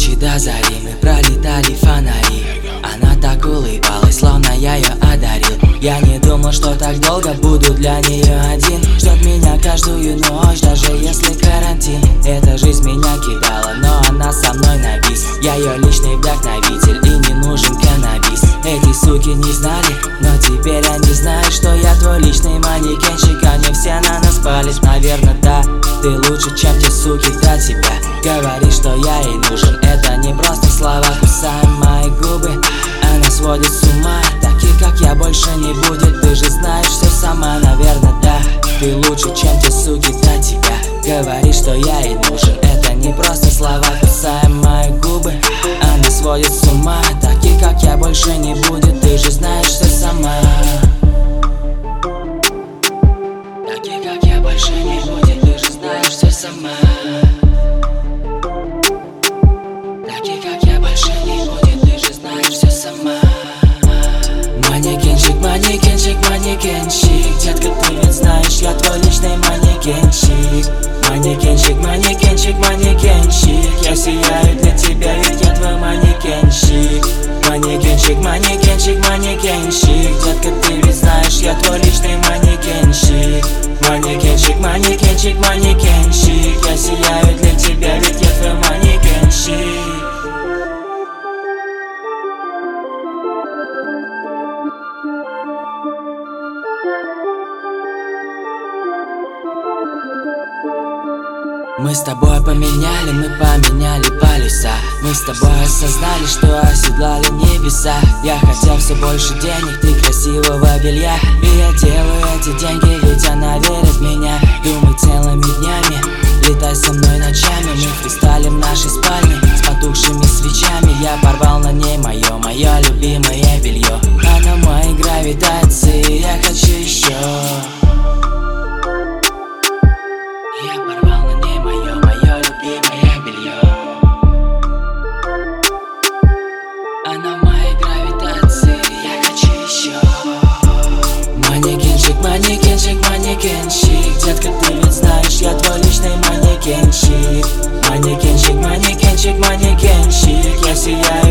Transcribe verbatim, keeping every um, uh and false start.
ночи до зари мы пролетали фонари. Она так улыбалась, словно я ее одарил. Я не думал, что так долго буду для нее один. Ждет меня каждую ночь, даже если карантин. Эта жизнь меня кидала, но она со мной на бис. Я ее личный вдохновитель и не нужен каннабис. Эти суки не знали, но теперь они знают, что я твой личный манекенщик. Они все на нас палят, наверное, да. Ты лучше, чем те суки до тебя. Говори, что я ей нужен, это не просто слова. Кусай мои губы, она сводит с ума. Таких, как я, больше не будет. Ты же знаешь все сама, наверное, да. Ты лучше, чем те суки до тебя. Говори, что я ей нужен, это не просто слова. Кусай мои губы, она сводит с ума. Таких, как я, больше не будет. Ты же знаешь все сама. Таких, как я, больше не будет. Ты же знаешь все сама. Таких, как я, больше не будет. Ты же знаешь все сама. Манекенщик, манекенщик, манекенщик. Детка, ты ведь знаешь, я твой личный манекенщик. Манекенщик, манекенщик, манекенщик. Я сияю для тебя, ведь я твой манекенщик. Манекенщик, манекенщик, манекенщик. Детка, ты ведь знаешь, я твой личный манекенщик. Манекенщик, манекенщик, манекенщик. Я сияю для тебя, ведь я твой манекенщик. Мы с тобой поменяли, мы поменяли полюса. Мы с тобой осознали, что оседлали небеса. Я хотел все больше денег, ты красивого белья. И я делаю эти деньги, ведь она верит в меня. Думай целыми днями, летай со мной ночами. Мы фристайлим в нашей спальне с потухшими свечами. Я порвал на ней мое, мое любимое белье. Она моей гравитации, я хочу еще. Я порвал на ней мое, мое любимое белье. Она моей гравитации, я хочу еще. Манекенщик, манекенщик, манекенщик. Детка, ты ведь знаешь, я твой личный манекенщик. Манекенщик, манекенщик, манекенщик. Я сияю